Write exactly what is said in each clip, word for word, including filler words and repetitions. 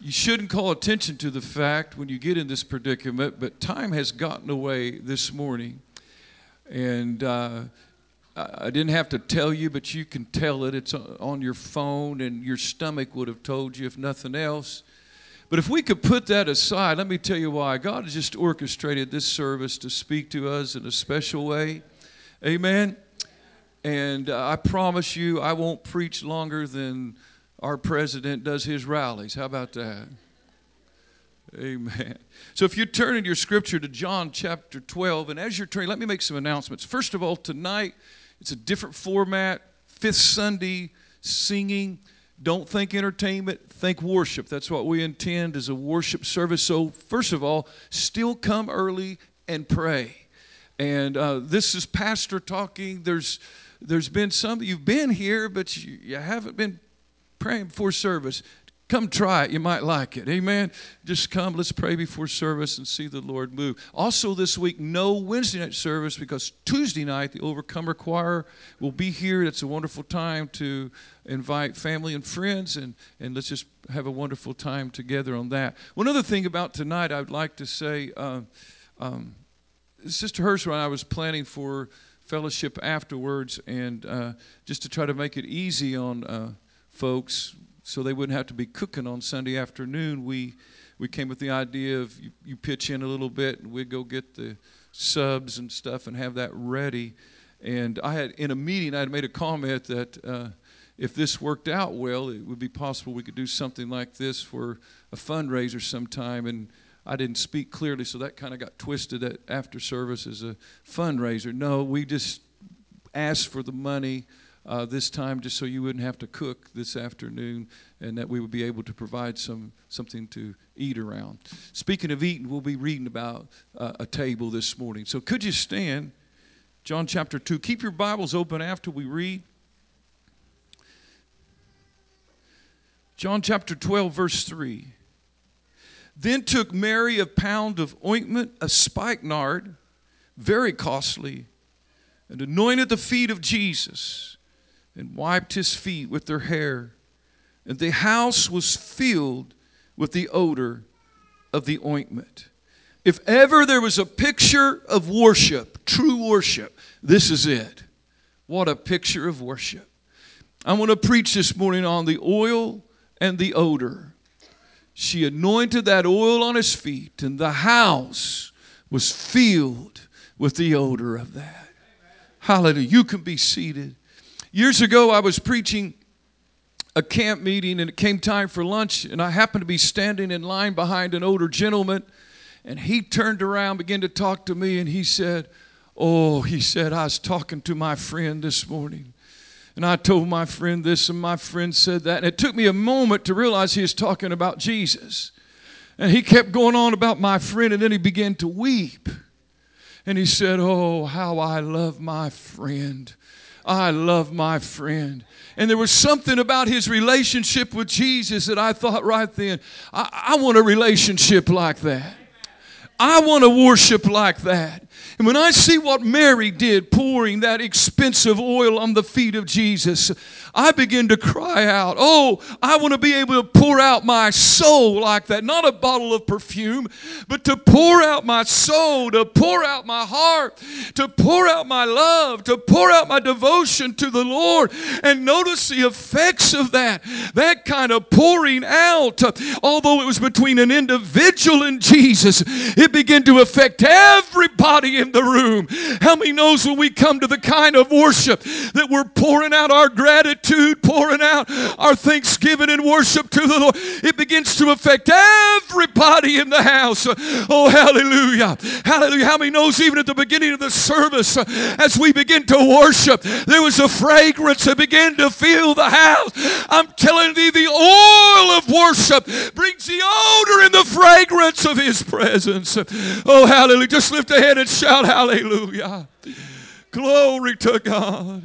you shouldn't call attention to the fact when you get in this predicament, but time has gotten away this morning. And uh, I didn't have to tell you, but you can tell it. It's on your phone, and your stomach would have told you if nothing else. But if we could put that aside, let me tell you why. God has just orchestrated this service to speak to us in a special way. Amen. And uh, I promise you, I won't preach longer than our president does his rallies. How about that? Amen. So if you turn in your scripture to John chapter twelve, and as you're turning, let me make some announcements. First of all, tonight, it's a different format, fifth Sunday, singing. Don't think entertainment, think worship. That's what we intend as a worship service. So first of all, still come early and pray. And uh, this is Pastor talking. There's there's been some, you've been here, but you, you haven't been praying before service. Come try it. You might like it. Amen. Just come. Let's pray before service and see the Lord move. Also this week, no Wednesday night service because Tuesday night, the Overcomer Choir will be here. It's a wonderful time to invite family and friends, and, and let's just have a wonderful time together on that. One other thing about tonight I would like to say, uh, um, Sister Herschel and I was planning for fellowship afterwards, and uh, just to try to make it easy on uh, folks, so they wouldn't have to be cooking on Sunday afternoon, we we came with the idea of you, you pitch in a little bit and we'd go get the subs and stuff and have that ready. And I had, in a meeting, I had made a comment that uh, if this worked out well, it would be possible we could do something like this for a fundraiser sometime. And I didn't speak clearly, so that kind of got twisted at after service as a fundraiser. No, we just asked for the money Uh, this time, just so you wouldn't have to cook this afternoon, and that we would be able to provide some something to eat around. Speaking of eating, we'll be reading about uh, a table this morning. So could you stand? John chapter two. Keep your Bibles open after we read. John chapter twelve, verse three. Then took Mary a pound of ointment, a spikenard, very costly, and anointed the feet of Jesus, and wiped his feet with their hair. And the house was filled with the odor of the ointment. If ever there was a picture of worship, true worship, this is it. What a picture of worship. I want to preach this morning on the oil and the odor. She anointed that oil on his feet, and the house was filled with the odor of that. Hallelujah. You can be seated. Years ago, I was preaching a camp meeting, and it came time for lunch, and I happened to be standing in line behind an older gentleman, and he turned around, began to talk to me, and he said, oh, he said, I was talking to my friend this morning, and I told my friend this, and my friend said that, and it took me a moment to realize he was talking about Jesus, and he kept going on about my friend, and then he began to weep, and he said, oh, how I love my friend. I love my friend. And there was something about his relationship with Jesus that I thought right then, I, I want a relationship like that. I want to worship like that. And when I see what Mary did, pouring that expensive oil on the feet of Jesus, I begin to cry out, oh, I want to be able to pour out my soul like that. Not a bottle of perfume, but to pour out my soul, to pour out my heart, to pour out my love, to pour out my devotion to the Lord. And notice the effects of that. That kind of pouring out, although it was between an individual and Jesus, it began to affect everybody in the room. How many knows when we come to the kind of worship that we're pouring out our gratitude, pouring out our thanksgiving and worship to the Lord, it begins to affect everybody in the house. Oh, hallelujah. Hallelujah. How many knows even at the beginning of the service, as we begin to worship, there was a fragrance that began to fill the house. I'm telling thee, the oil of worship brings the odor and the fragrance of his presence. Oh, hallelujah. Just lift a hand and shout hallelujah. Glory to God.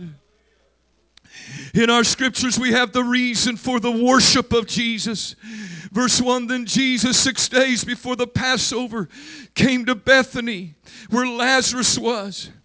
In our scriptures, we have the reason for the worship of Jesus. Verse one, then Jesus, six days before the Passover, came to Bethany, where Lazarus was,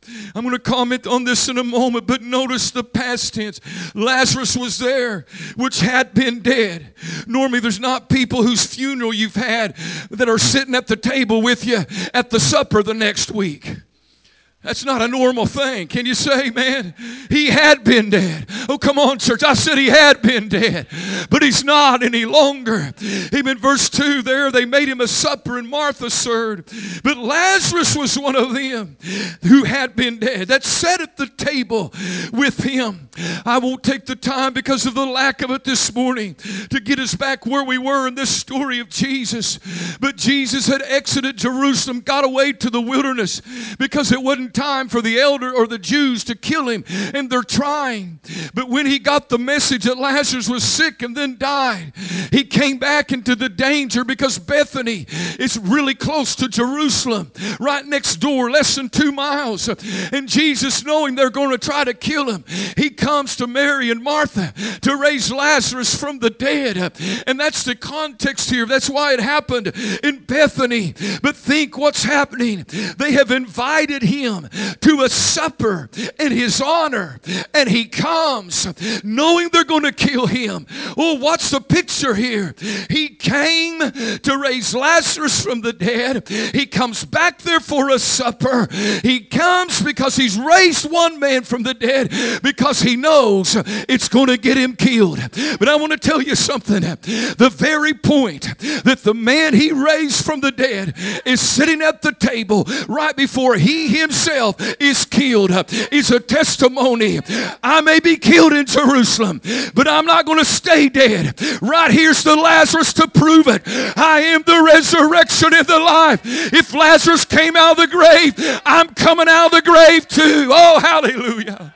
I'm going to comment on this in a moment, but notice the past tense. Lazarus was there, which had been dead. Normally, there's not people whose funeral you've had that are sitting at the table with you at the supper the next week. That's not a normal thing. Can you say, man? He had been dead. Oh, come on, church. I said he had been dead, but he's not any longer. Even verse two there, they made him a supper and Martha served. But Lazarus was one of them who had been dead, that sat at the table with him. I won't take the time because of the lack of it this morning to get us back where we were in this story of Jesus. But Jesus had exited Jerusalem, got away to the wilderness because it wasn't time for the elder or the Jews to kill him, and they're trying. But when he got the message that Lazarus was sick and then died, he came back into the danger because Bethany is really close to Jerusalem, right next door, less than two miles. And Jesus, knowing they're going to try to kill him, he comes to Mary and Martha to raise Lazarus from the dead. And that's the context here. That's why it happened in Bethany. But think what's happening. They have invited him to a supper in his honor, and he comes knowing they're going to kill him. Oh, what's the picture here? He came to raise Lazarus from the dead. He comes back there for a supper. He comes because he's raised one man from the dead, because he knows it's going to get him killed. But I want to tell you something. The very point that the man he raised from the dead is sitting at the table right before he himself is killed is a testimony. I may be killed in Jerusalem, but I'm not going to stay dead. Right here's the Lazarus to prove it. I am the resurrection and the life. If Lazarus came out of the grave, I'm coming out of the grave too. Oh, hallelujah.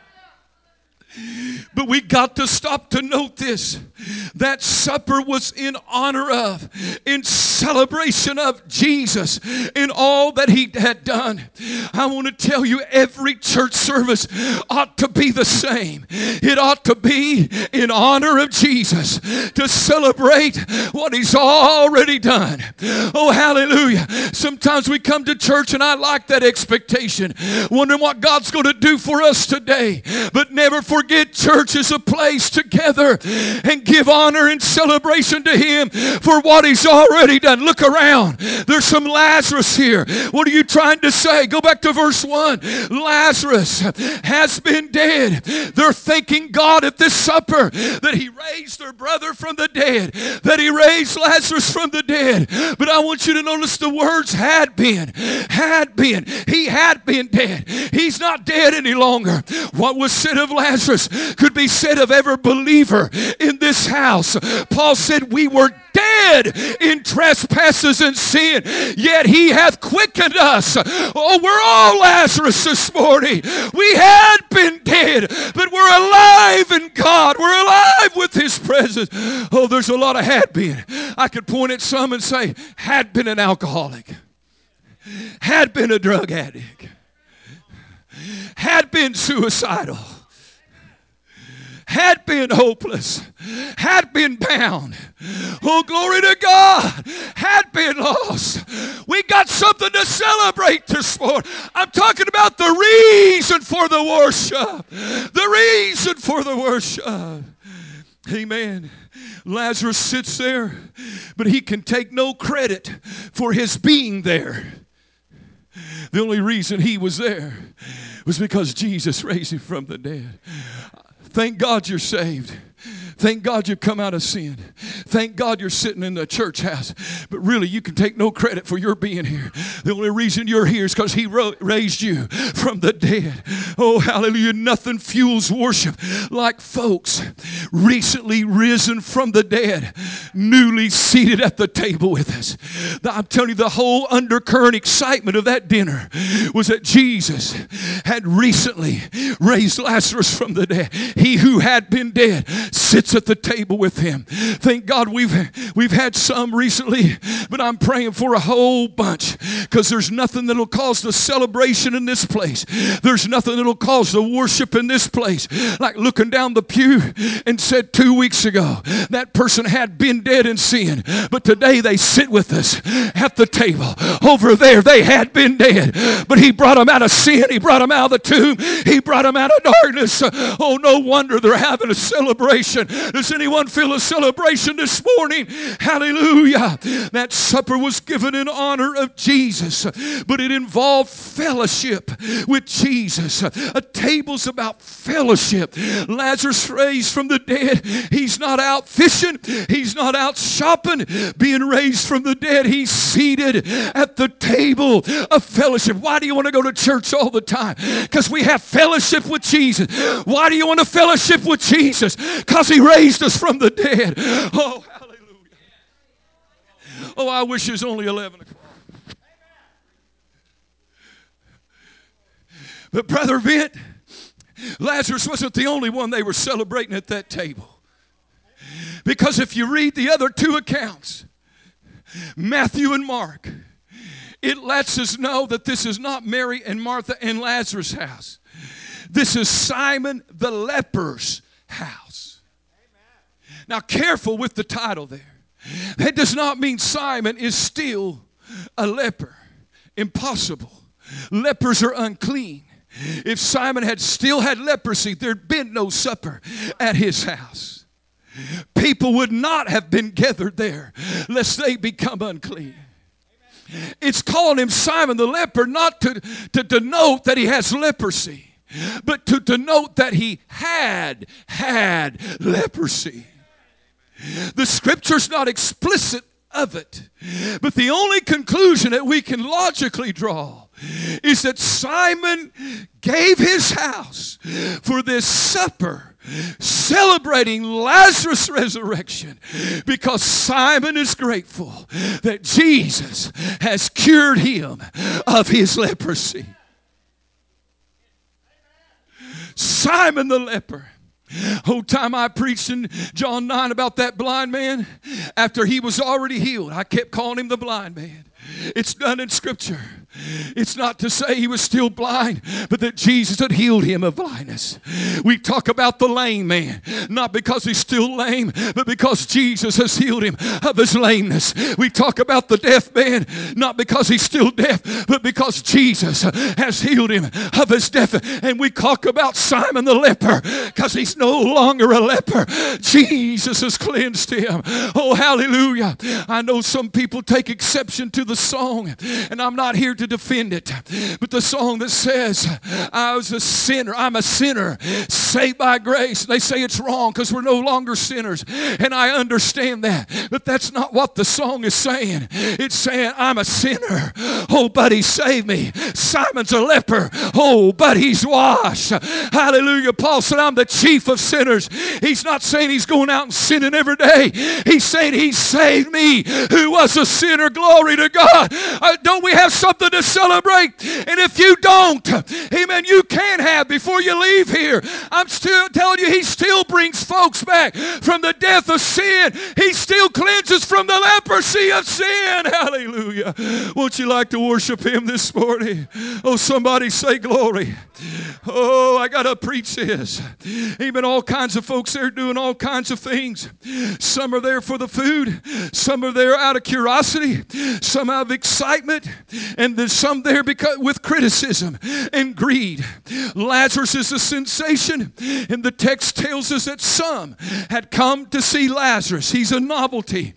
But we got to stop to note this. That supper was in honor of, in celebration of Jesus, in all that he had done. I want to tell you, every church service ought to be the same. It ought to be in honor of Jesus, to celebrate what he's already done. Oh, hallelujah. Sometimes we come to church and I like that expectation, wondering what God's going to do for us today. But never forget, church is a place to gather and give honor and celebration to him for what he's already done. Look around. There's some Lazarus here. What are you trying to say? Go back to verse one. Lazarus has been dead. They're thanking God at this supper that he raised their brother from the dead, that he raised Lazarus from the dead. But I want you to notice the words had been. Had been. He had been dead. He's not dead any longer. What was said of Lazarus could be said of every believer in this house. Paul said we were dead in trespasses and sin, yet he hath quickened us. Oh, we're all Lazarus this morning. We had been dead, but we're alive in God. We're alive with his presence. Oh, there's a lot of had been. I could point at some and say, had been an alcoholic, had been a drug addict, had been suicidal, had been hopeless, had been bound. Oh, glory to God. Had been lost. We got something to celebrate this morning. I'm talking about the reason for the worship. The reason for the worship. Amen. Lazarus sits there, but he can take no credit for his being there. The only reason he was there was because Jesus raised him from the dead. Thank God you're saved. Thank God you've come out of sin. Thank God you're sitting in the church house. But really, you can take no credit for your being here. The only reason you're here is because he ro- raised you from the dead. Oh, hallelujah. Nothing fuels worship like folks recently risen from the dead, newly seated at the table with us. I'm telling you, the whole undercurrent excitement of that dinner was that Jesus had recently raised Lazarus from the dead. He who had been dead sits at the table with him. Thank God God, we've, we've had some recently, but I'm praying for a whole bunch, because there's nothing that'll cause the celebration in this place. There's nothing that'll cause the worship in this place like looking down the pew and said two weeks ago that person had been dead in sin, but today they sit with us at the table. Over there they had been dead, but he brought them out of sin. He brought them out of the tomb. He brought them out of darkness. Oh, no wonder they're having a celebration. Does anyone feel a celebration this morning? Hallelujah. That supper was given in honor of Jesus, but it involved fellowship with Jesus. A table's about fellowship. Lazarus raised from the dead. He's not out fishing. He's not out shopping. Being raised from the dead, he's seated at the table of fellowship. Why do you want to go to church all the time? Because we have fellowship with Jesus. Why do you want to fellowship with Jesus? Because he raised us from the dead. Oh, hallelujah. Oh, I wish it was only eleven o'clock. But Brother Vint, Lazarus wasn't the only one they were celebrating at that table. Because if you read the other two accounts, Matthew and Mark, it lets us know that this is not Mary and Martha and Lazarus' house. This is Simon the leper's house. Now, careful with the title there. That does not mean Simon is still a leper. Impossible. Lepers are unclean. If Simon had still had leprosy, there'd been no supper at his house. People would not have been gathered there lest they become unclean. It's calling him Simon the leper not to, to denote that he has leprosy, but to denote that he had had leprosy. The scripture's not explicit of it, but the only conclusion that we can logically draw is that Simon gave his house for this supper celebrating Lazarus' resurrection, because Simon is grateful that Jesus has cured him of his leprosy. Simon the leper. Whole time I preached in John nine about that blind man, after he was already healed, I kept calling him the blind man. It's done in Scripture. It's not to say he was still blind, but that Jesus had healed him of blindness. We talk about the lame man, not because he's still lame, but because Jesus has healed him of his lameness. We talk about the deaf man, not because he's still deaf, but because Jesus has healed him of his deaf. And we talk about Simon the leper because he's no longer a leper. Jesus has cleansed him. Oh, hallelujah. I know some people take exception to the song, and I'm not here to defend it, but the song that says, I was a sinner, I'm a sinner, saved by grace. They say it's wrong because we're no longer sinners, and I understand that, but that's not what the song is saying. It's saying, I'm a sinner, oh, but he saved me. Simon's a leper, oh, but he's washed. Hallelujah. Paul said, I'm the chief of sinners. He's not saying he's going out and sinning every day. He's saying he saved me, who was a sinner. Glory to God. Uh, don't we have something to celebrate? And if you don't, amen, you can have before you leave here. I'm still telling you, he still brings folks back from the death of sin. He still cleanses from the leprosy of sin. Hallelujah. Won't you like to worship him this morning? Oh, somebody say glory. Oh, I got to preach this. Amen. All kinds of folks there doing all kinds of things. Some are there for the food. Some are there out of curiosity. Some out of excitement. And there's some there because with criticism and greed. Lazarus is a sensation. And the text tells us that some had come to see Lazarus. He's a novelty.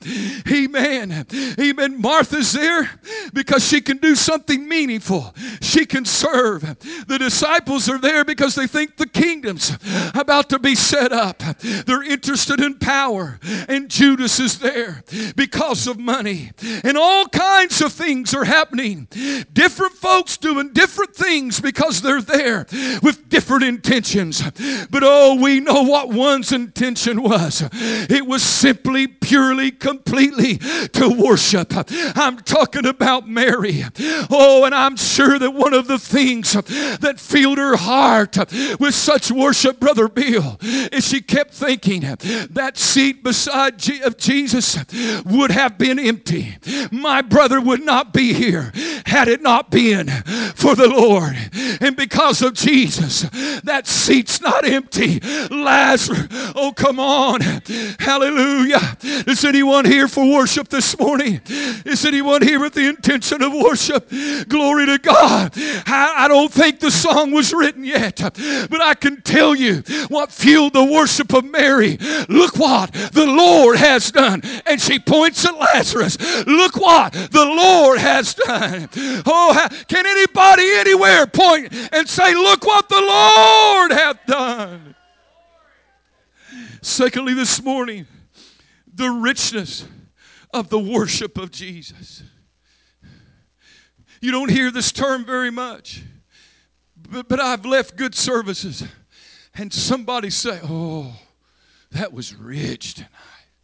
Amen. Amen. Martha's there because she can do something meaningful. She can serve. The disciples are there because they think the kingdom's about to be set up. They're interested in power. And Judas is there because of money. And all kinds of things are happening. Different folks doing different things because they're there with different intentions. But oh, we know what one's intention was. It was simply pure purely, completely to worship. I'm talking about Mary. Oh, and I'm sure that one of the things that filled her heart with such worship, Brother Bill, is she kept thinking that seat beside Je- of Jesus would have been empty. My brother would not be here had it not been for the Lord. And because of Jesus, that seat's not empty. Lazarus, oh, come on. Hallelujah. Is anyone here for worship this morning? Is anyone here with the intention of worship? Glory to God. I, I don't think the song was written yet, but I can tell you what fueled the worship of Mary. Look what the Lord has done. And she points at Lazarus. Look what the Lord has done. Oh, can anybody anywhere point and say, look what the Lord hath done? Secondly, this morning, the richness of the worship of Jesus. You don't hear this term very much, but, but I've left good services and somebody say, oh, that was rich tonight.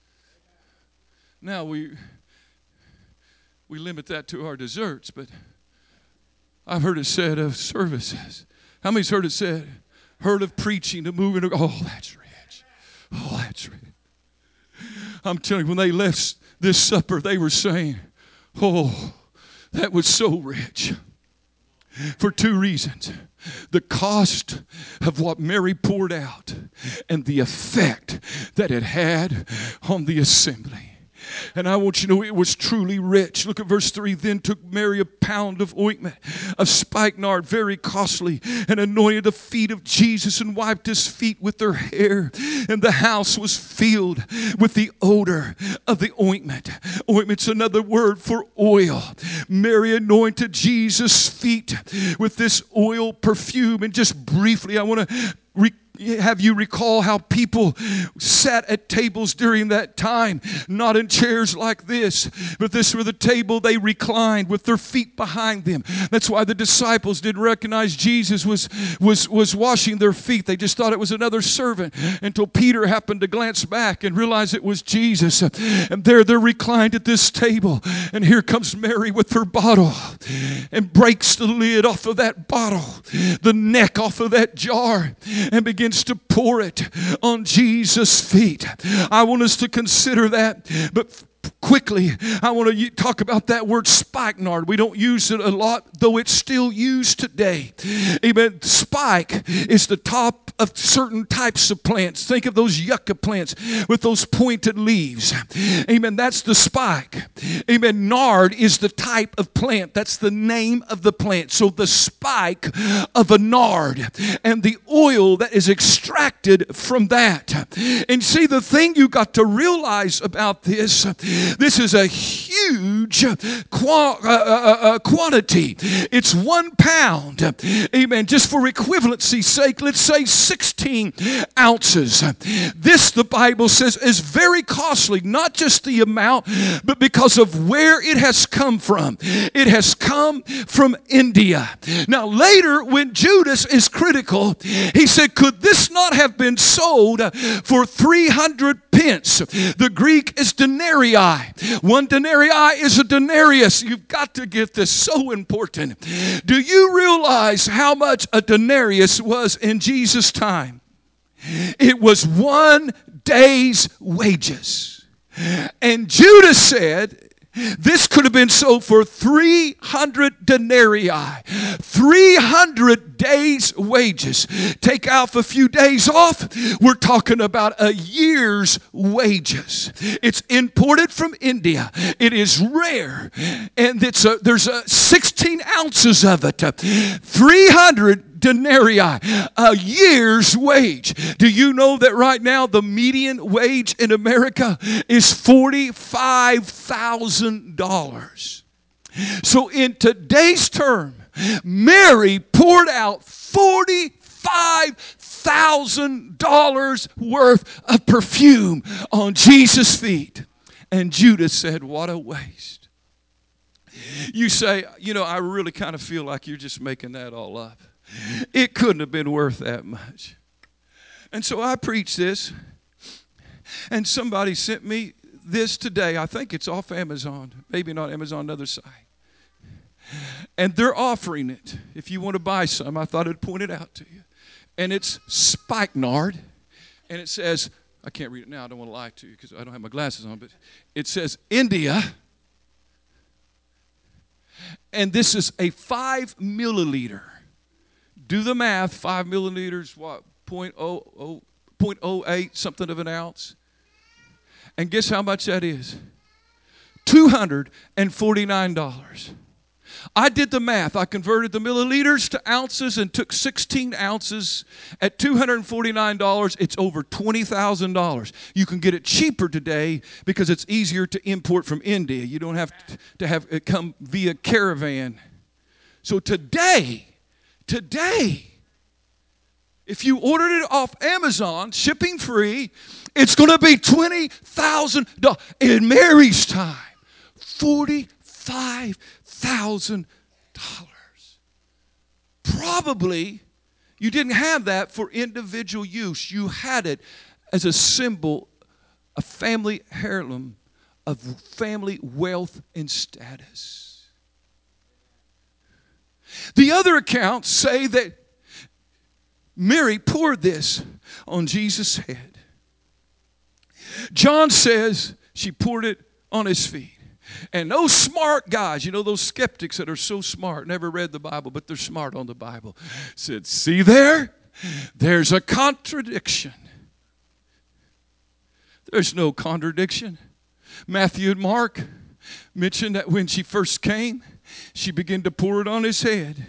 Now we we limit that to our desserts, but I've heard it said of services. How many's heard it said? Heard of preaching, to moving. Oh, that's rich. Oh, that's rich. I'm telling you, when they left this supper, they were saying, oh, that was so rich. For two reasons. The cost of what Mary poured out and the effect that it had on the assembly. And I want you to know it was truly rich. Look at verse three. Then took Mary a pound of ointment of spikenard, very costly, and anointed the feet of Jesus and wiped his feet with her hair. And the house was filled with the odor of the ointment. Ointment's another word for oil. Mary anointed Jesus' feet with this oil perfume. And just briefly, I want to re- have you recall how people sat at tables during that time, not in chairs like this, but this were the table they reclined with their feet behind them. That's why the disciples didn't recognize Jesus was, was, was washing their feet. They just thought it was another servant until Peter happened to glance back and realize it was Jesus. And there they're reclined at this table. And here comes Mary with her bottle and breaks the lid off of that bottle, the neck off of that jar, and begins to pour it on Jesus' feet. I want us to consider that, but quickly, I want to talk about that word spikenard. We don't use it a lot, though it's still used today. Amen. Spike is the top of certain types of plants. Think of those yucca plants with those pointed leaves. Amen. That's the spike. Amen. Nard is the type of plant. That's the name of the plant. So the spike of a nard and the oil that is extracted from that. And see, the thing you got to realize about this, this is a huge qu- uh, uh, uh, quantity. It's one pound. Amen. Just for equivalency's sake, let's say sixteen ounces. This, the Bible says, is very costly, not just the amount, but because of where it has come from. It has come from India. Now, later, when Judas is critical, he said, could this not have been sold for three hundred pence? The Greek is denarii. One denarii is a denarius. You've got to get this, so important. Do you realize how much a denarius was in Jesus' time? It was one day's wages. And Judas said, this could have been sold for three hundred denarii, three hundred days' wages. Take out a few days off, we're talking about a year's wages. It's imported from India. It is rare, and it's a, there's a sixteen ounces of it. three hundred denarii, a year's wage. Do you know that right now the median wage in America is forty-five thousand dollars? So in today's term, Mary poured out forty-five thousand dollars worth of perfume on Jesus' feet. And Judas said, what a waste. You say, you know, I really kind of feel like you're just making that all up. It couldn't have been worth that much. And so I preached this, and somebody sent me this today. I think it's off Amazon. Maybe not Amazon, another site. And they're offering it. If you want to buy some, I thought I'd point it out to you. And it's spikenard. And it says, I can't read it now. I don't want to lie to you because I don't have my glasses on. But it says India. And this is a five milliliter. Do the math. Five milliliters, what? Point oh oh, point oh eight, something of an ounce. And guess how much that is? two hundred forty-nine dollars. I did the math. I converted the milliliters to ounces and took sixteen ounces at two hundred forty-nine dollars. It's over twenty thousand dollars. You can get it cheaper today because it's easier to import from India. You don't have to have it come via caravan. So today, today, if you ordered it off Amazon, shipping free, it's going to be twenty thousand dollars. In Mary's time, forty-five thousand dollars. Probably you didn't have that for individual use. You had it as a symbol, a family heirloom of family wealth and status. The other accounts say that Mary poured this on Jesus' head. John says she poured it on his feet. And those smart guys, you know, those skeptics that are so smart, never read the Bible, but they're smart on the Bible, said, see there? There's a contradiction. There's no contradiction. Matthew and Mark mentioned that when she first came, she began to pour it on his head.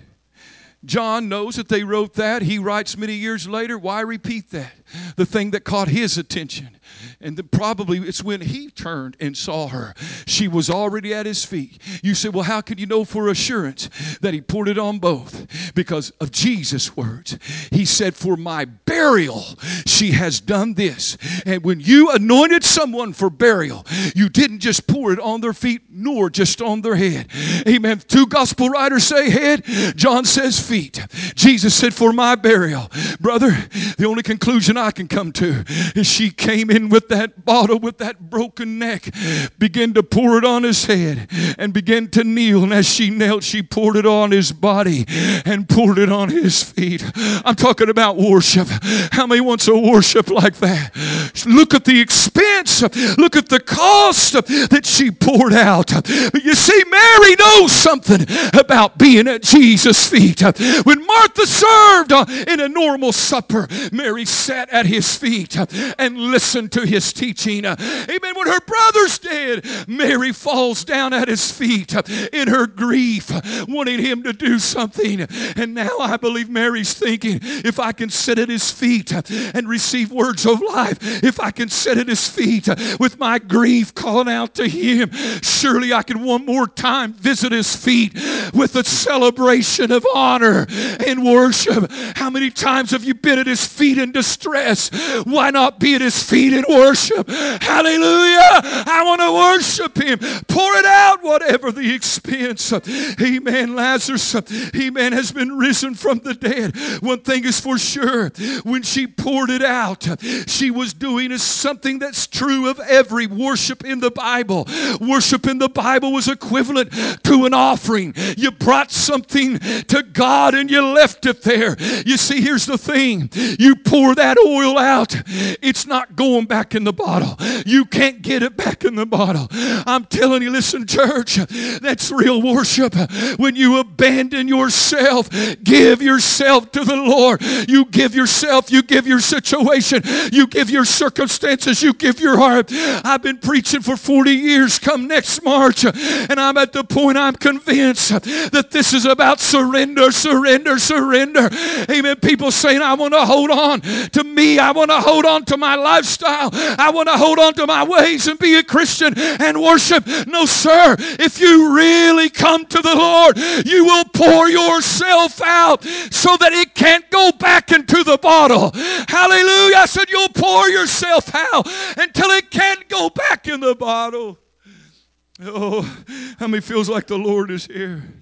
John knows that they wrote that. He writes many years later, why repeat that? The thing that caught his attention. And the, probably it's when he turned and saw her. She was already at his feet. You say, well, how can you know for assurance that he poured it on both? Because of Jesus' words. He said, for my burial, she has done this. And when you anointed someone for burial, you didn't just pour it on their feet, nor just on their head. Amen. Two gospel writers say head. John says feet. Jesus said, for my burial. Brother, the only conclusion I can come to is she came in with that bottle with that broken neck, began to pour it on his head and began to kneel. And as she knelt, she poured it on his body and poured it on his feet. I'm talking about worship. How many wants a worship like that? Look at the expense. Look at the cost that she poured out. But you see, Mary knows something about being at Jesus' feet. When Martha served in a normal supper, Mary sat at his feet and listened to his teaching. Amen. When her brothers did, Mary falls down at his feet in her grief, wanting him to do something. And now I believe Mary's thinking, if I can sit at his feet and receive words of life, if I can sit at his feet with my grief calling out to him, surely I can one more time visit his feet with a celebration of honor and worship. How many times have you been at his feet in distress? Why not be at his feet in worship? Hallelujah. I want to worship him. Pour it out, whatever the expense. Amen. Lazarus, amen, has been risen from the dead. One thing is for sure. When she poured it out, she was doing something that's true of every worship in the Bible. Worship in the Bible was equivalent to an offering. You brought something to God and you left it there. You see, here's the thing. You pour that oil out, it's not going back in the bottle. You can't get it back in the bottle. I'm telling you, listen, church, that's real worship. When you abandon yourself, give yourself to the Lord. You give yourself, you give your situation, you give your circumstances, you give your heart. I've been preaching for forty years come next March, and I'm at the point I'm convinced that this is about surrender, surrender, surrender. Amen. People saying, I want to hold on to me. I want to hold on to my lifestyle. I want to hold on to my ways and be a Christian and worship. No, sir. If you really come to the Lord, you will pour yourself out so that it can't go back into the bottle. Hallelujah. I said you'll pour yourself out until it can't go back in the bottle. Oh, how many feels like the Lord is here?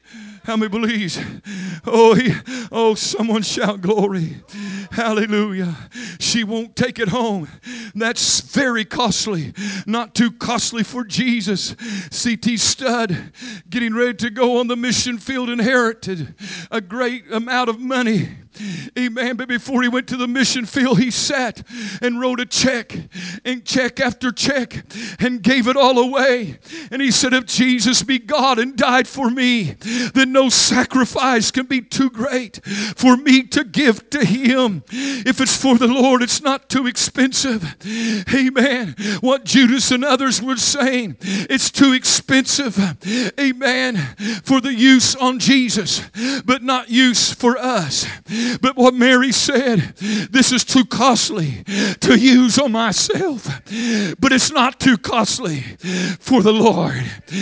How many believes? Oh, he, oh, someone shout glory. Hallelujah. She won't take it home. That's very costly. Not too costly for Jesus. C T Studd, getting ready to go on the mission field, inherited a great amount of money. Amen. But before he went to the mission field, he sat and wrote a check and check after check and gave it all away. And he said, if Jesus be God and died for me, then no sacrifice can be too great for me to give to him. If it's for the Lord, it's not too expensive. Amen. What Judas and others were saying, it's too expensive. Amen. For the use on Jesus, but not use for us. But what Mary said, this is too costly to use on myself, but it's not too costly for the Lord.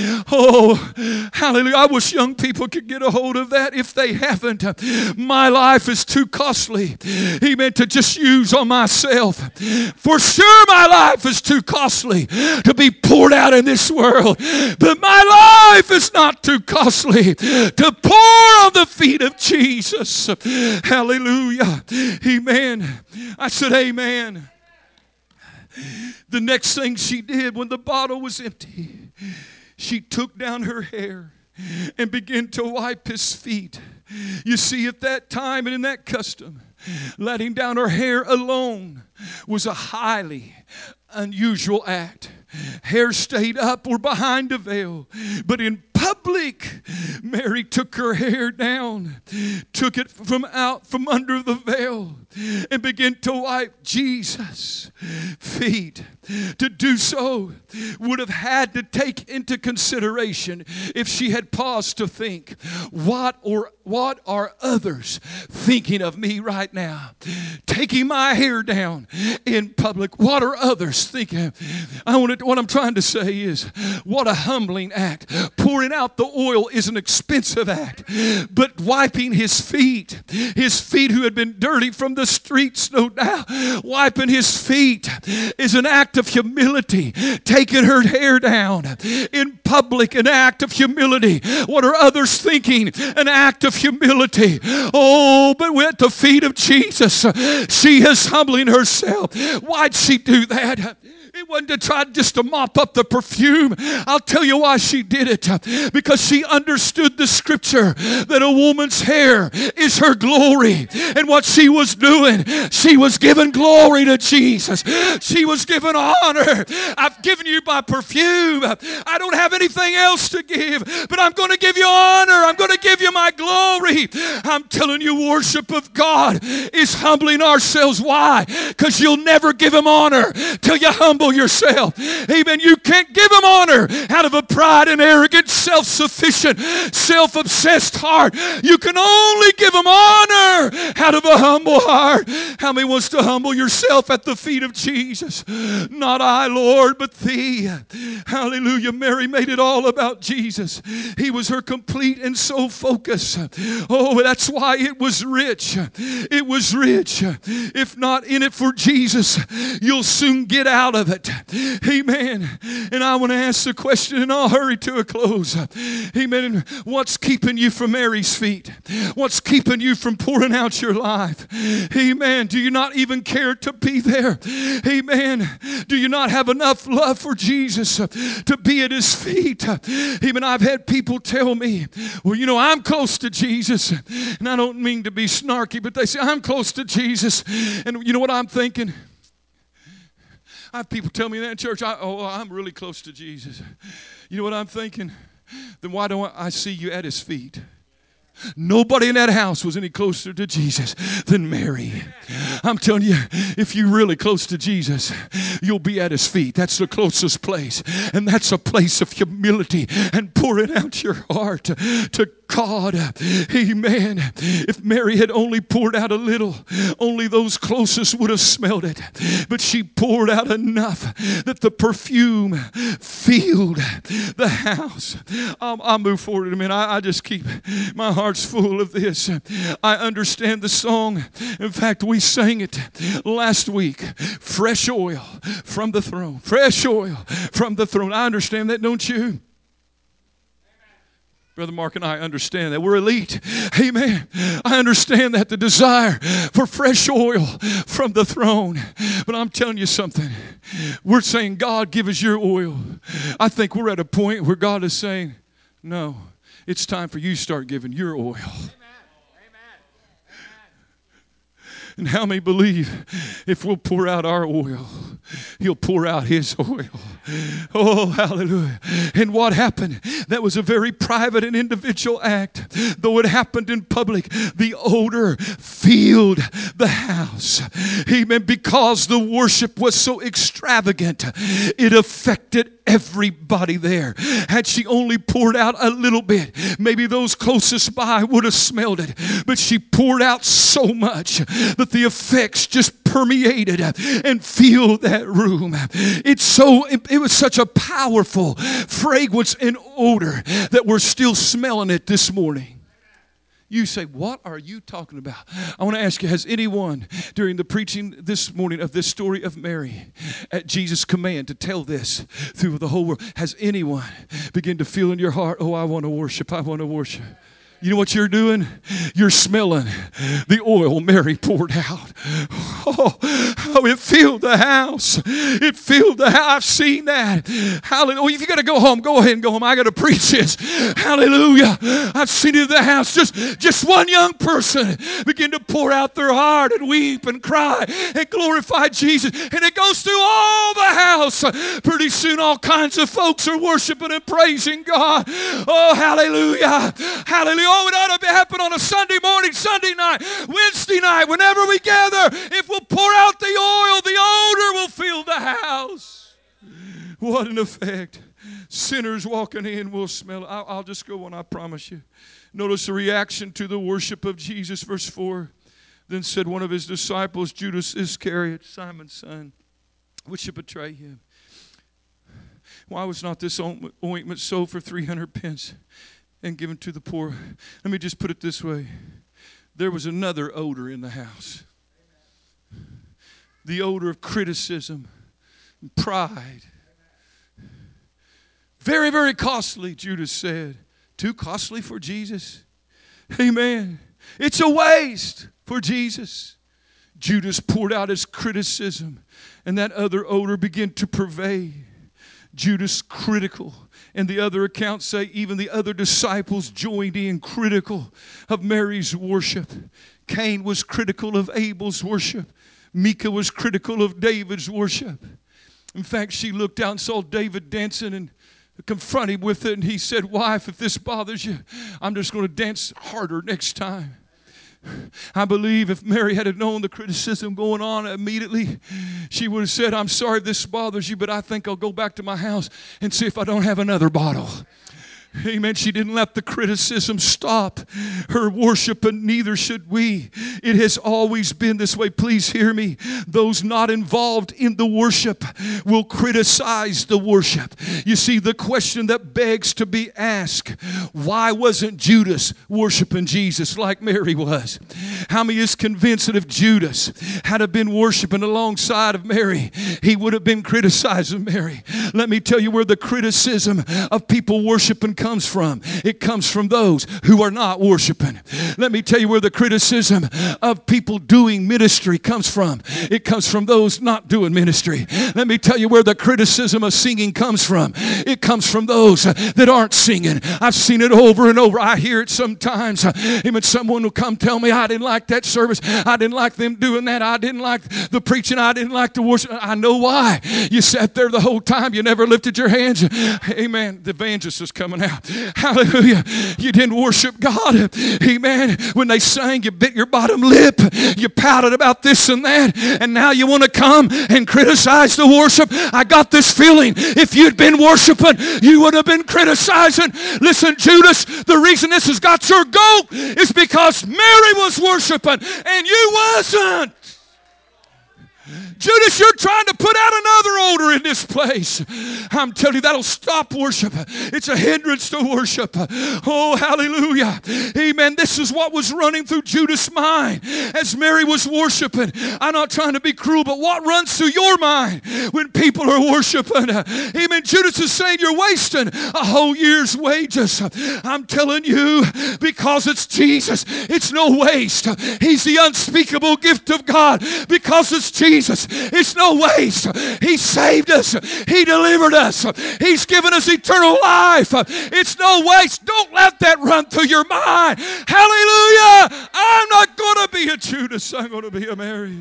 Oh, hallelujah. I wish young people could get a hold of that if they haven't. My life is too costly, amen, to just use on myself. For sure my life is too costly to be poured out in this world, but my life is not too costly to pour on the feet of Jesus. Hallelujah. Amen. I said amen. The next thing she did when the bottle was empty, she took down her hair and began to wipe his feet. You see, at that time and in that custom, letting down her hair alone was a highly unusual act. Hair stayed up or behind a veil, but in public, Mary took her hair down, took it from out from under the veil, and began to wipe Jesus' feet. To do so would have had to take into consideration, if she had paused to think, what or what are others thinking of me right now? Taking my hair down in public. What are others thinking? I want to, what I'm trying to say is, what a humbling act. Pouring out the oil is an expensive act, but wiping his feet, his feet who had been dirty from the streets, no doubt, wiping his feet is an act of humility. Taking her hair down in public, an act of humility. What are others thinking? An act of humility. Oh, but at the feet of Jesus, she is humbling herself. Why'd she do that? It wasn't to try just to mop up the perfume. I'll tell you why she did it. Because she understood the scripture that a woman's hair is her glory. And what she was doing, she was giving glory to Jesus. She was giving honor. I've given you my perfume. I don't have anything else to give, but I'm going to give you honor. I'm going to give you my glory. I'm telling you, worship of God is humbling ourselves. Why? Because you'll never give him honor till you humble yourself. Amen. You can't give him honor out of a pride and arrogant, self-sufficient, self-obsessed heart. You can only give him honor out of a humble heart. How many wants to humble yourself at the feet of Jesus? Not I, Lord, but thee. Hallelujah. Mary made it all about Jesus. He was her complete and sole focus. Oh, that's why it was rich. It was rich. If not in it for Jesus, you'll soon get out of it. Amen. And I want to ask the question, and I'll hurry to a close. Amen. What's keeping you from Mary's feet? What's keeping you from pouring out your life? Amen. Do you not even care to be there? Amen. Do you not have enough love for Jesus to be at his feet? Amen. I've had people tell me, well, you know, I'm close to Jesus. And I don't mean to be snarky, but they say, I'm close to Jesus. And you know what I'm thinking? I have people tell me that in church, I, oh, I'm really close to Jesus. You know what I'm thinking? Then why don't I see you at his feet? Nobody in that house was any closer to Jesus than Mary. I'm telling you, if you're really close to Jesus, you'll be at his feet. That's the closest place. And that's a place of humility and pouring out your heart to God. Amen. If Mary had only poured out a little, only those closest would have smelled it. But she poured out enough that the perfume filled the house. I'll, I'll move forward in a minute. I, I just keep my heart's full of this. I understand the song. In fact, we sang it last week. Fresh oil from the throne. Fresh oil from the throne. I understand that, don't you? Brother Mark and I understand that. We're elite. Amen. I understand that, the desire for fresh oil from the throne. But I'm telling you something. We're saying, God, give us your oil. I think we're at a point where God is saying, no, it's time for you to start giving your oil. And how many believe if we'll pour out our oil, He'll pour out His oil? Oh, hallelujah. And what happened? That was a very private and individual act. Though it happened in public, the odor filled the house. Amen. Because the worship was so extravagant, it affected everybody there. Had she only poured out a little bit, maybe those closest by would have smelled it. But she poured out so much that the effects just permeated and filled that room. It's so, it, it was such a powerful fragrance and odor that we're still smelling it this morning. You say, what are you talking about? I want to ask you, has anyone during the preaching this morning of this story of Mary at Jesus' command to tell this through the whole world, has anyone begin to feel in your heart, oh, I want to worship, I want to worship? You know what you're doing? You're smelling the oil Mary poured out. Oh, oh, it filled the house. It filled the house. I've seen that. Hallelujah. If you got to go home, go ahead and go home. I got to preach this. Hallelujah. I've seen it in the house. Just, just one young person begin to pour out their heart and weep and cry and glorify Jesus. And it goes through all the house. Pretty soon all kinds of folks are worshiping and praising God. Oh, hallelujah. Hallelujah. Oh, it ought to happen on a Sunday morning, Sunday night, Wednesday night, whenever we gather. If we'll pour out the oil, the odor will fill the house. What an effect. Sinners walking in will smell it. I'll, I'll just go on, I promise you. Notice the reaction to the worship of Jesus. Verse four. Then said one of his disciples, Judas Iscariot, Simon's son, which should betray him. Why was not this ointment sold for three hundred pence? And given to the poor? Let me just put it this way. There was another odor in the house. The odor of criticism and pride. Very, very costly, Judas said. Too costly for Jesus? Amen. It's a waste for Jesus. Judas poured out his criticism, and that other odor began to pervade. Judas critical. And the other accounts say even the other disciples joined in critical of Mary's worship. Cain was critical of Abel's worship. Micah was critical of David's worship. In fact, she looked out and saw David dancing and confronted him with it. And he said, wife, if this bothers you, I'm just going to dance harder next time. I believe if Mary had known the criticism going on immediately, she would have said, I'm sorry if this bothers you, but I think I'll go back to my house and see if I don't have another bottle. Amen. She didn't let the criticism stop her worship, and neither should we. It has always been this way. Please hear me. Those not involved in the worship will criticize the worship. You see, the question that begs to be asked, why wasn't Judas worshiping Jesus like Mary was? How many is convinced that if Judas had have been worshiping alongside of Mary, he would have been criticizing Mary? Let me tell you where the criticism of people worshiping comes from. It comes from those who are not worshiping. Let me tell you where the criticism of people doing ministry comes from. It comes from those not doing ministry. Let me tell you where the criticism of singing comes from. It comes from those that aren't singing. I've seen it over and over. I hear it sometimes. Even someone will come tell me, I didn't like that service. I didn't like them doing that. I didn't like the preaching. I didn't like the worship. I know why. You sat there the whole time. You never lifted your hands. Amen. The evangelist is coming out. Hallelujah. You didn't worship God. Amen. When they sang, you bit your bottom lip. You pouted about this and that. And now you want to come and criticize the worship. I got this feeling if you'd been worshiping, you would have been criticizing. Listen, Judas, the reason this has got your goat is because Mary was worshiping and you wasn't. Judas, you're trying to put out another odor in this place. I'm telling you, that'll stop worship. It's a hindrance to worship. Oh, hallelujah. Amen. This is what was running through Judas' mind as Mary was worshiping. I'm not trying to be cruel, but what runs through your mind when people are worshiping? Amen. Judas is saying you're wasting a whole year's wages. I'm telling you, because it's Jesus, it's no waste. He's the unspeakable gift of God. Because it's Jesus, it's no waste. He saved us. He delivered us. He's given us eternal life. It's no waste. Don't let that run through your mind. Hallelujah. I'm not going to be a Judas. I'm going to be a Mary.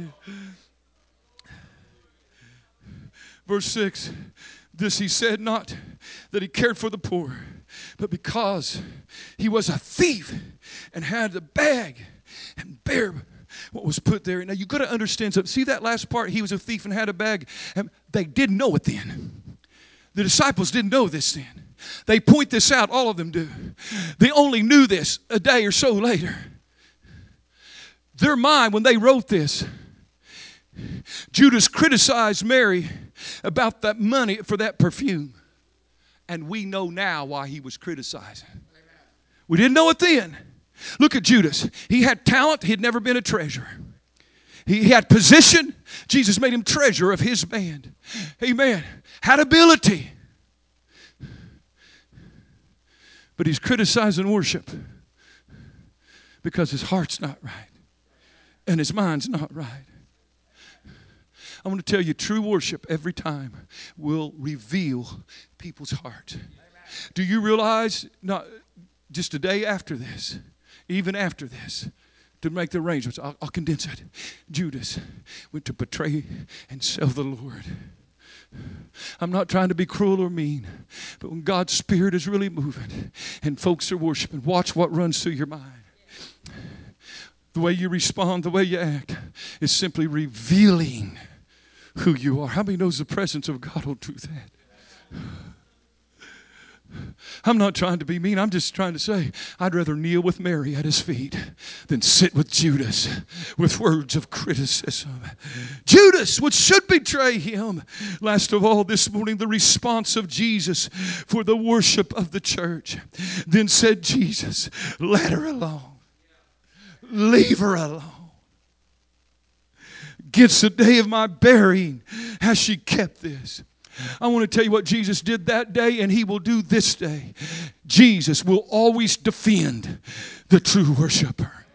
Verse six, this he said not that he cared for the poor, but because he was a thief and had the bag and bare what was put there. Now you got to understand something. See that last part? He was a thief and had a bag. And they didn't know it then. The disciples didn't know this then. They point this out. All of them do. They only knew this a day or so later. Their mind, when they wrote this, Judas criticized Mary about that money for that perfume. And we know now why he was criticizing. We didn't know it then. Look at Judas. He had talent. He had never been a treasurer. He had position. Jesus made him treasurer of his band. Amen. Had ability. But he's criticizing worship because his heart's not right and his mind's not right. I want to tell you, true worship every time will reveal people's heart. Do you realize, not just a day after this, even after this, to make the arrangements, I'll, I'll condense it. Judas went to betray and sell the Lord. I'm not trying to be cruel or mean, but when God's Spirit is really moving and folks are worshiping, watch what runs through your mind. The way you respond, the way you act is simply revealing who you are. How many knows the presence of God will do that? I'm not trying to be mean. I'm just trying to say I'd rather kneel with Mary at his feet than sit with Judas with words of criticism. Judas, which should betray him. Last of all, this morning, the response of Jesus for the worship of the church. Then said Jesus, let her alone. Leave her alone. Against the day of my burying has she kept this. I want to tell you what Jesus did that day, and he will do this day. Jesus will always defend the true worshiper.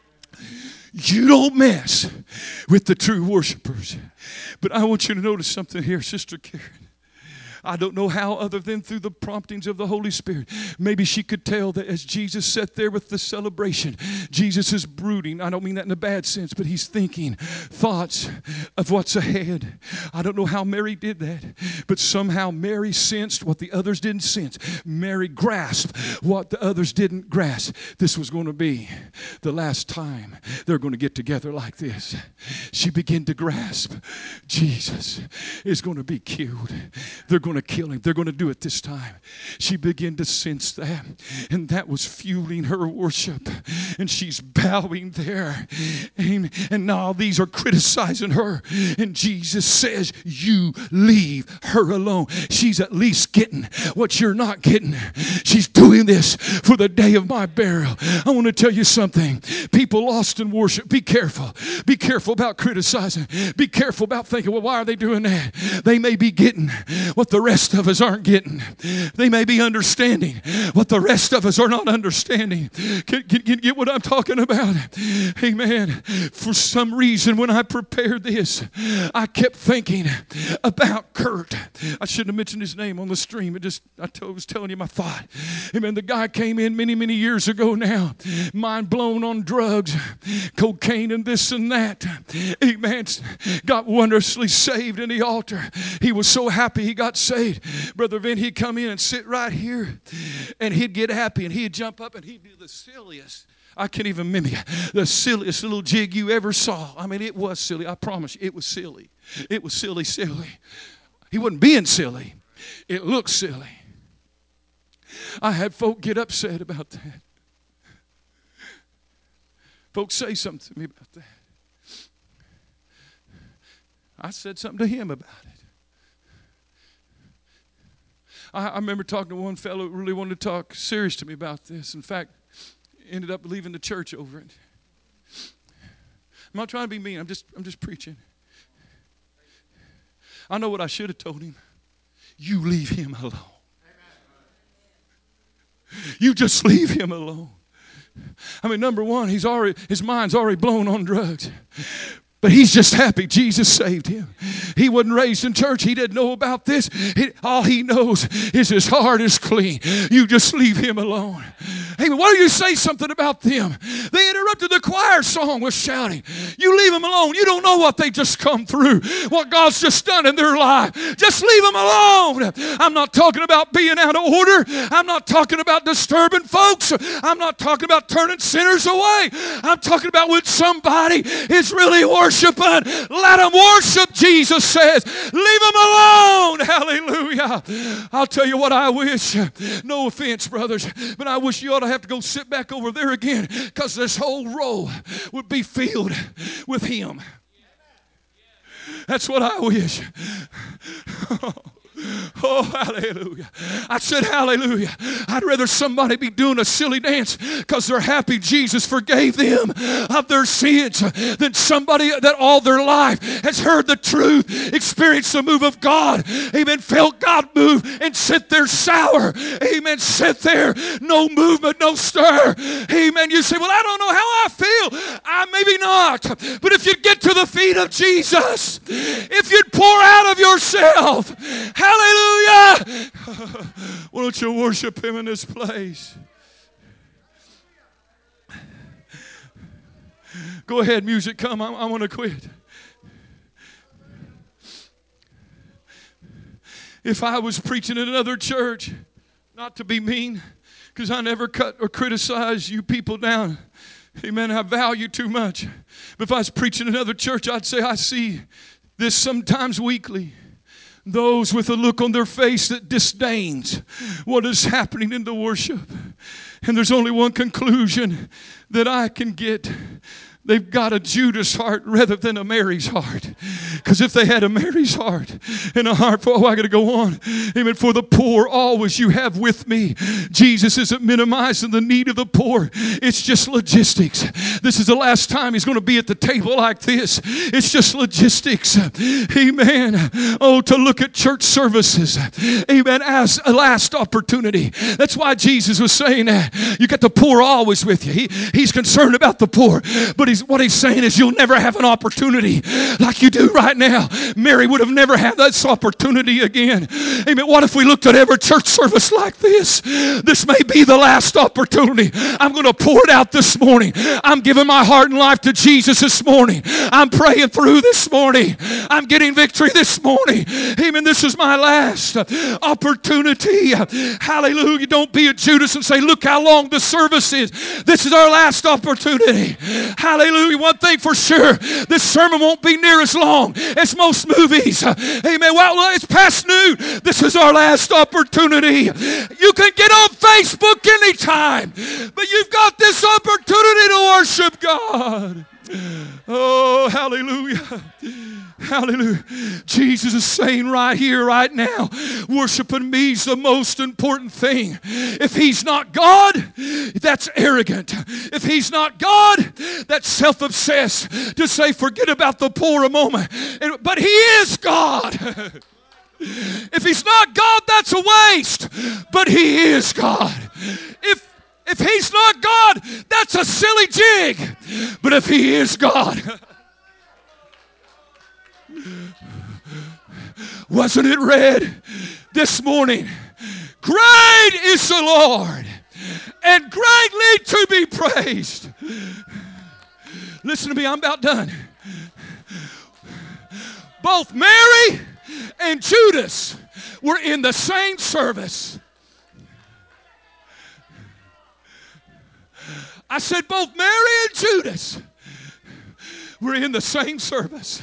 You don't mess with the true worshipers. But I want you to notice something here, Sister Karen. I don't know how other than through the promptings of the Holy Spirit. Maybe she could tell that as Jesus sat there with the celebration, Jesus is brooding. I don't mean that in a bad sense, but he's thinking thoughts of what's ahead. I don't know how Mary did that, but somehow Mary sensed what the others didn't sense. Mary grasped what the others didn't grasp. This was going to be the last time they're going to get together like this. She began to grasp Jesus is going to be killed. They're going to kill him. They're going to do it this time. She began to sense that, and that was fueling her worship. And she's bowing there. Amen. And now these are criticizing her. And Jesus says, you leave her alone. She's at least getting what you're not getting. She's doing this for the day of my burial. I want to tell you something. People lost in worship, be careful. Be careful about criticizing. Be careful about thinking, well, why are they doing that? They may be getting what the rest of us aren't getting. They may be understanding what the rest of us are not understanding. Can, can, can you get what I'm talking about? Amen. For some reason, when I prepared this, I kept thinking about Kurt. I shouldn't have mentioned his name on the stream. It just, I was telling you my thought. Amen. The guy came in many, many years ago now, mind blown on drugs, cocaine and this and that. Amen. Got wondrously saved in the altar. He was so happy he got saved. Brother Vin, he'd come in and sit right here, and he'd get happy, and he'd jump up, and he'd do the silliest. I can't even mimic the silliest little jig you ever saw. I mean, it was silly. I promise you, it was silly. It was silly, silly. He wasn't being silly. It looked silly. I had folk get upset about that. Folks say something to me about that. I said something to him about it. I, I remember talking to one fellow who really wanted to talk serious to me about this. In fact, ended up leaving the church over it. I'm not trying to be mean. I'm just, I'm just preaching. I know what I should have told him. You leave him alone. You just leave him alone. I mean, number one, he's already, his mind's already blown on drugs. But he's just happy Jesus saved him. He wasn't raised in church. He didn't know about this. He, all he knows is his heart is clean. You just leave him alone. Hey, why don't you say something about them? They interrupted the choir song with shouting. You leave them alone. You don't know what they just come through, what God's just done in their life. Just leave them alone. I'm not talking about being out of order. I'm not talking about disturbing folks. I'm not talking about turning sinners away. I'm talking about when somebody is really worshiping. Let them worship, Jesus says. Leave them alone. Hallelujah. I'll tell you what I wish. No offense, brothers, but I wish you ought to have to go sit back over there again, because this whole row would be filled with him. That's what I wish. Oh, hallelujah. I said hallelujah. I'd rather somebody be doing a silly dance because they're happy Jesus forgave them of their sins than somebody that all their life has heard the truth, experienced the move of God, amen, felt God move and sit there sour, amen, sit there, no movement, no stir, amen. You say, well, I don't know how I feel. I maybe not, but if you get to the feet of Jesus, if you'd pour out of yourself, hallelujah, why don't you worship him in this place? Go ahead, music, come. I, I want to quit. If I was preaching in another church, not to be mean, because I never cut or criticize you people down. Amen. I value too much. But if I was preaching in another church, I'd say I see this sometimes weekly. Those with a look on their face that disdains what is happening in the worship. And there's only one conclusion that I can get. They've got a Judas heart rather than a Mary's heart. Because if they had a Mary's heart and a heart for, oh, I got to go on. Amen. For the poor, always you have with me. Jesus isn't minimizing the need of the poor. It's just logistics. This is the last time he's going to be at the table like this. It's just logistics. Amen. Oh, to look at church services. Amen. As a last opportunity. That's why Jesus was saying that. You got the poor always with you. He, he's concerned about the poor. But he's, what he's saying is you'll never have an opportunity like you do right now. Mary would have never had this opportunity again. Amen. What if we looked at every church service like this? This may be the last opportunity. I'm going to pour it out this morning. I'm giving my heart and life to Jesus this morning. I'm praying through this morning. I'm getting victory this morning. Amen. This is my last opportunity. Hallelujah. Don't be a Judas and say, look how long the service is. This is our last opportunity. Hallelujah. One thing for sure, this sermon won't be near as long as most movies. Amen. Well, it's past noon. This is our last opportunity. You can get on Facebook anytime, but you've got this opportunity to worship God. Oh, hallelujah. Hallelujah. Jesus is saying right here, right now, worshiping me is the most important thing. If he's not God, that's arrogant. If he's not God, that's self-obsessed. To say, forget about the poor a moment. But he is God. If he's not God, that's a waste. But he is God. If If he's not God, that's a silly jig. But if he is God, wasn't it read this morning? Great is the Lord and greatly to be praised. Listen to me, I'm about done. Both Mary and Judas were in the same service. I said both Mary and Judas were in the same service.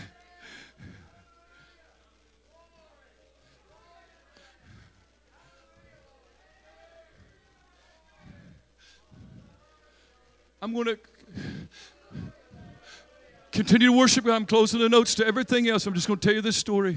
I'm going to continue to worship God. I'm closing the notes to everything else. I'm just going to tell you this story.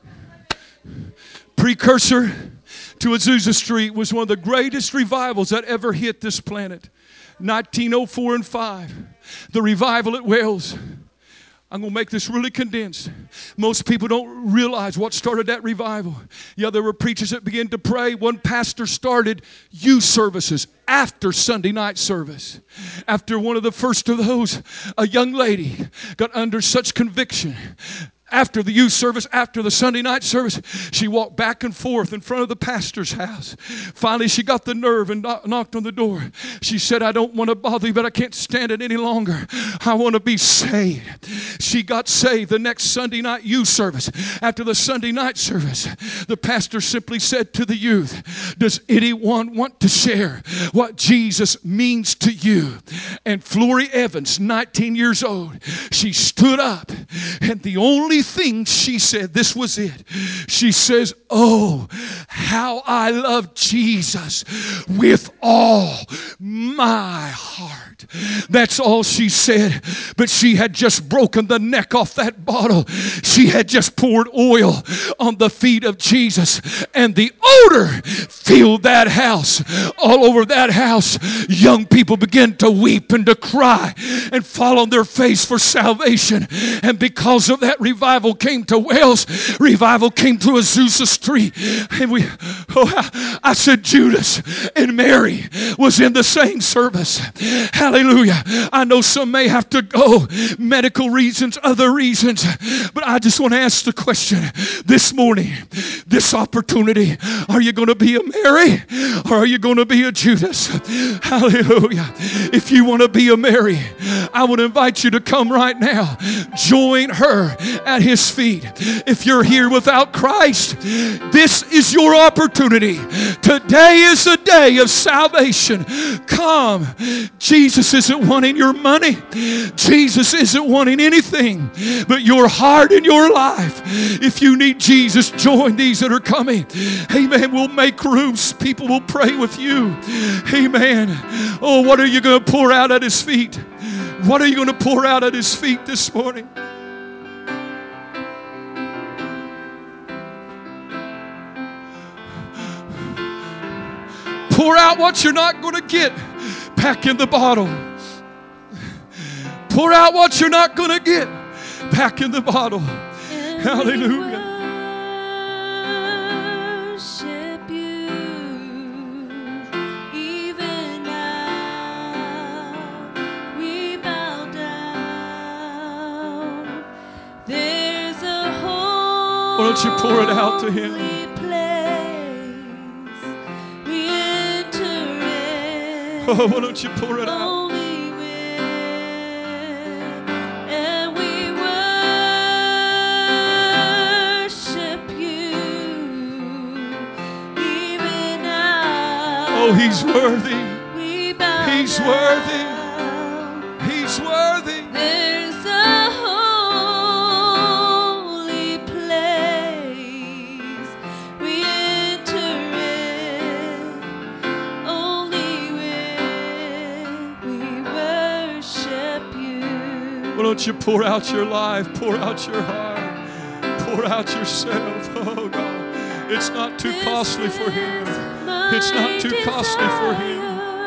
Precursor to Azusa Street was one of the greatest revivals that ever hit this planet. nineteen oh four and five. The revival at Wells. I'm going to make this really condensed. Most people don't realize what started that revival. Yeah, there were preachers that began to pray. One pastor started youth services after Sunday night service. After one of the first of those, a young lady got under such conviction. After the youth service, after the Sunday night service, she walked back and forth in front of the pastor's house. Finally, she got the nerve and knocked on the door. She said, I don't want to bother you, but I can't stand it any longer. I want to be saved. She got saved the next Sunday night youth service. After the Sunday night service, the pastor simply said to the youth, does anyone want to share what Jesus means to you? And Flory Evans, nineteen years old, she stood up, and the only thing she said, this was it. She says, oh, how I love Jesus with all my heart. That's all she said. But she had just broken the neck off that bottle. She had just poured oil on the feet of Jesus, and the odor filled that house. All over that house, young people began to weep and to cry and fall on their face for salvation. And because of that, revival came to Wells. Revival came to Azusa Street. And we, oh, I said Judas and Mary was in the same service. Hallelujah. I know some may have to go, medical reasons, other reasons, but I just want to ask the question this morning, this opportunity, are you going to be a Mary or are you going to be a Judas? Hallelujah. If you want to be a Mary, I would invite you to come right now. Join her at his feet. If you're here without Christ, this is your opportunity. Today is the day of salvation. Come. Jesus isn't wanting your money. Jesus isn't wanting anything but your heart and your life. If you need Jesus, join these that are coming. Amen. We'll make rooms. People will pray with you. Amen. Oh, what are you going to pour out at his feet? What are you going to pour out at his feet this morning? Pour out what you're not going to get back in the bottle. Pour out what you're not going to get back in the bottle. Hallelujah. Worship you, even now we bow down. There's a holy Why don't you pour it out to him? place we enter in. Oh, why don't you pour it out? Only with, and we worship you, even now. Oh, he's worthy. We bow He's down. worthy. He's worthy. There's a holy place we enter in. Only when we worship you. Why don't you pour out your life, pour out your heart, pour out yourself. Oh, God. It's not too costly for him. It's not too costly for him.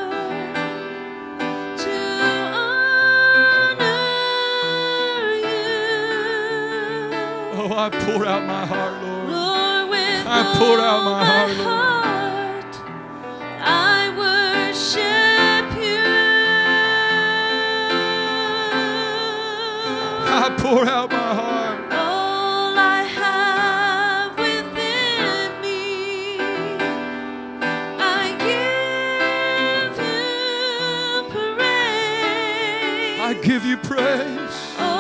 To honor you. Oh, I pour out my heart, Lord. Lord, with I pour out all my heart, Lord. heart, I worship you. I pour out my heart. All I have within me, I give you praise. I give you praise. Oh,